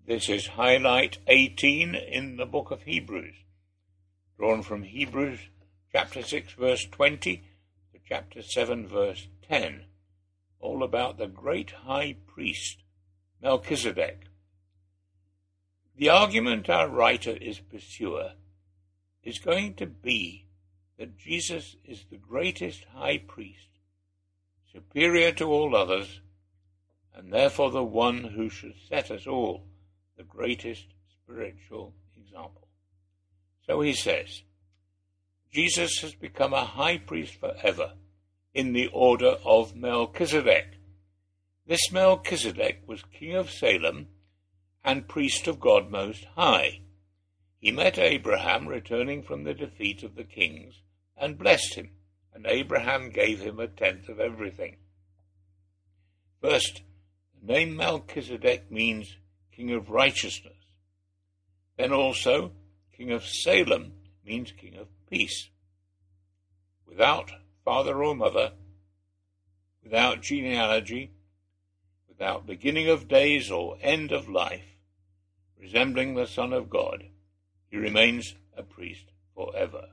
This is highlight 18 in the book of Hebrews, drawn from Hebrews chapter 6 verse 20 to chapter 7 verse 10, all about the great high priest Melchizedek. The argument our writer is pursuer is going to be that Jesus is the greatest high priest, superior to all others, and therefore the one who should set us all the greatest spiritual example. So he says, Jesus has become a high priest forever in the order of Melchizedek. This Melchizedek was king of Salem and priest of God Most High. He met Abraham returning from the defeat of the kings and blessed him, and Abraham gave him 1/10 of everything. First, the name Melchizedek means king of righteousness. Then also, king of Salem means king of peace. Without father or mother, without genealogy, without beginning of days or end of life, resembling the Son of God, he remains a priest forever.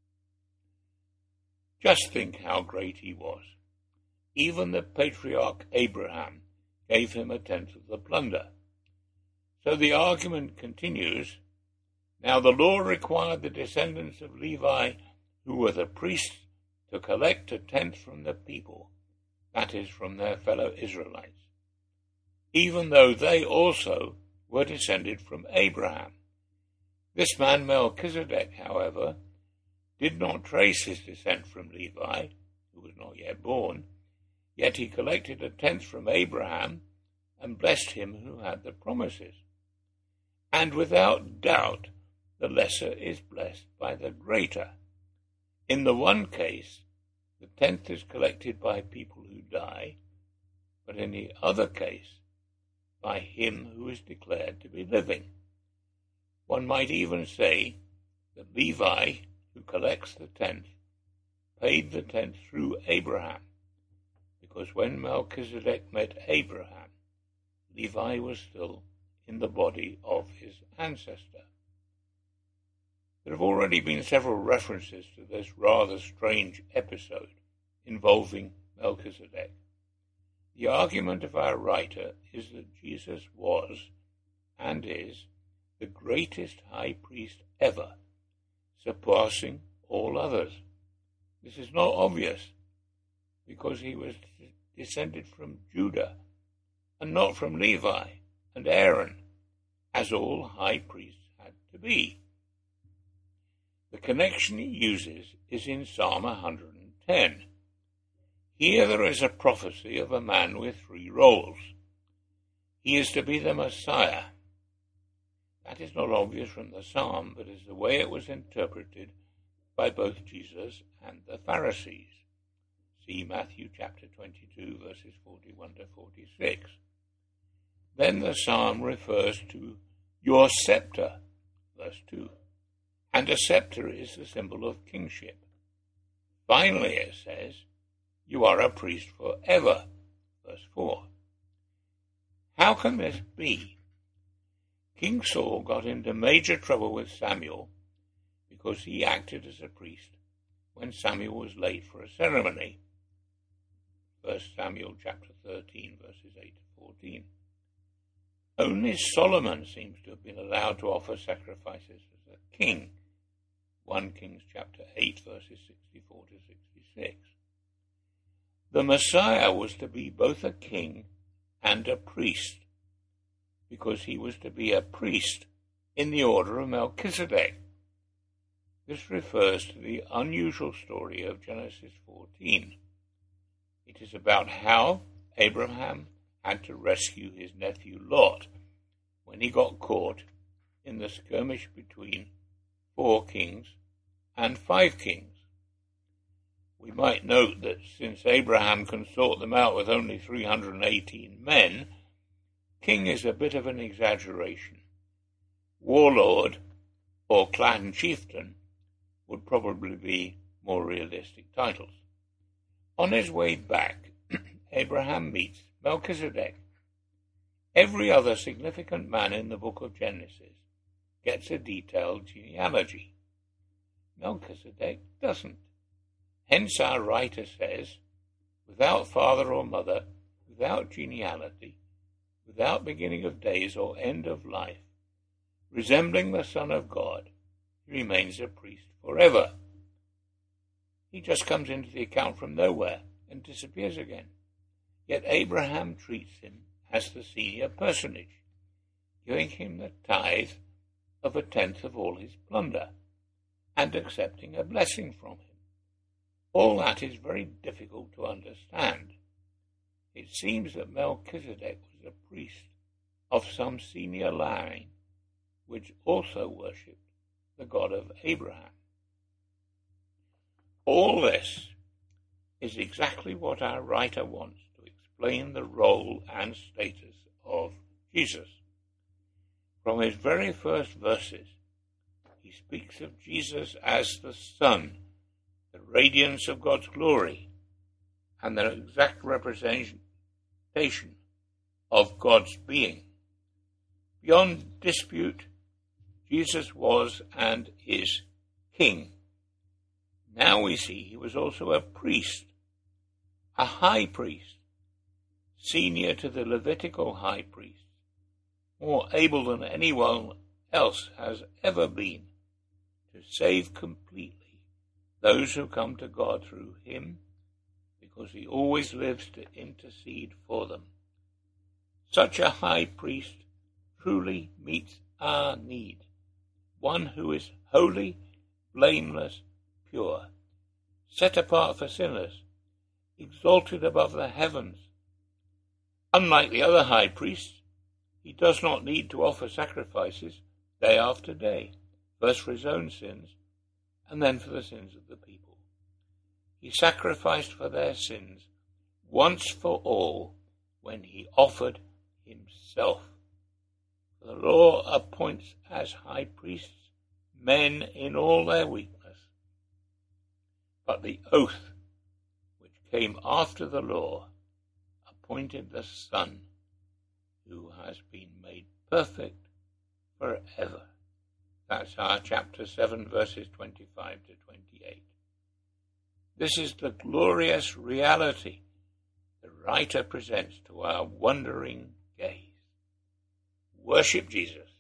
Just think how great he was. Even the patriarch Abraham gave him 1/10 of the plunder. So the argument continues. Now the law required the descendants of Levi, who were the priests, to collect 1/10 from the people, that is, from their fellow Israelites, even though they also were descended from Abraham. This man Melchizedek, however, did not trace his descent from Levi, who was not yet born, yet he collected 1/10 from Abraham and blessed him who had the promises. And without doubt, the lesser is blessed by the greater. In the one case, the 1/10 is collected by people who die, but in the other case, by him who is declared to be living. One might even say that Levi, who collects the 1/10, paid the 1/10 through Abraham, because when Melchizedek met Abraham, Levi was still in the body of his ancestor. There have already been several references to this rather strange episode involving Melchizedek. The argument of our writer is that Jesus was, and is, the greatest high priest ever, surpassing all others. This is not obvious, because he was descended from Judah, and not from Levi and Aaron, as all high priests had to be. The connection he uses is in Psalm 110. Here there is a prophecy of a man with 3 roles. He is to be the Messiah. That is not obvious from the psalm, but is the way it was interpreted by both Jesus and the Pharisees. See Matthew chapter 22, verses 41 to 46. Then the psalm refers to your scepter, verse 2. And a scepter is the symbol of kingship. Finally, it says, you are a priest forever, verse 4. How can this be? King Saul got into major trouble with Samuel because he acted as a priest when Samuel was late for a ceremony. 1 Samuel chapter 13, verses 8 to 14. Only Solomon seems to have been allowed to offer sacrifices as a king. 1 Kings chapter 8, verses 64 to 66. The Messiah was to be both a king and a priest, because he was to be a priest in the order of Melchizedek. This refers to the unusual story of Genesis 14. It is about how Abraham had to rescue his nephew Lot when he got caught in the skirmish between 4 kings and 5 kings. We might note that since Abraham can sort them out with only 318 men, king is a bit of an exaggeration. Warlord or clan chieftain would probably be more realistic titles. On his way back, Abraham meets Melchizedek. Every other significant man in the book of Genesis gets a detailed genealogy. Melchizedek doesn't. Hence our writer says, without father or mother, without genealogy, without beginning of days or end of life, resembling the Son of God, he remains a priest forever. He just comes into the account from nowhere and disappears again. Yet Abraham treats him as the senior personage, giving him the tithe of 1/10 of all his plunder, and accepting a blessing from him. All that is very difficult to understand. It seems that Melchizedek was a priest of some senior line, which also worshipped the God of Abraham. All this is exactly what our writer wants to explain the role and status of Jesus. From his very first verses, he speaks of Jesus as the Son, the radiance of God's glory, and the exact representation of God's being. Beyond dispute, Jesus was and is King. Now we see he was also a priest, a high priest, senior to the Levitical high priest, more able than anyone else has ever been to save completely those who come to God through him, because he always lives to intercede for them. Such a high priest truly meets our need, one who is holy, blameless, pure, set apart for sinners, exalted above the heavens. Unlike the other high priests, he does not need to offer sacrifices day after day, first for his own sins and then for the sins of the people. He sacrificed for their sins once for all when he offered himself. The law appoints as high priests men in all their weakness. But the oath, which came after the law, appointed the Son, who has been made perfect forever. That's our chapter 7, verses 25 to 28. This is the glorious reality the writer presents to our wondering gaze. Worship Jesus.